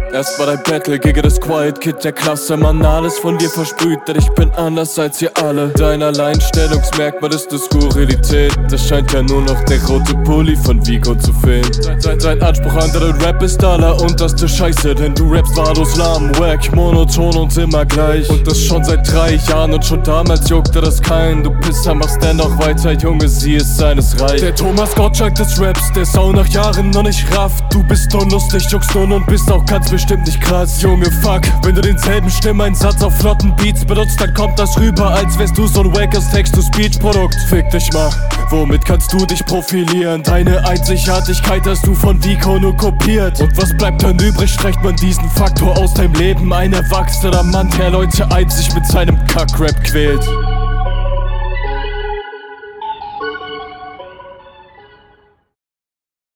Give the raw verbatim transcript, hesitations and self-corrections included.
Erstmal dein Battle gegen das Quiet Kid der Klasse. Mann, alles von dir versprüht, denn ich bin anders als ihr alle. Dein Alleinstellungsmerkmal ist eine Skurrilität. Das scheint ja nur noch der rote Pulli von Vigo zu fehlen. Dein Anspruch an deinen Rap ist allerunterste Scheiße, denn du rappst wahllos lahm, wack, monoton und immer gleich. Und das schon seit drei Jahren und schon damals juckte das keinen. Du Pisser machst dennoch weiter, Junge, sie ist seines reich. Der Thomas Gottschalk des Raps, der Sau nach Jahren noch nicht rafft. Du bist nur lustig, juckst nun und bist auch ganz bestimmt nicht krass. Junge, fuck, wenn du denselben Stimmeinsatz auf flotten Beats benutzt, dann kommt das rüber, als wärst du so ein wackes Text-to-Speech-Produkt. Fick dich mal, womit kannst du dich profilieren? Deine Einzigartigkeit hast du von Vico nur kopiert. Und was bleibt dann übrig, streicht man diesen Faktor aus deinem Leben? Ein erwachsener Mann, der Leute einzig mit seinem Kack-Rap quält.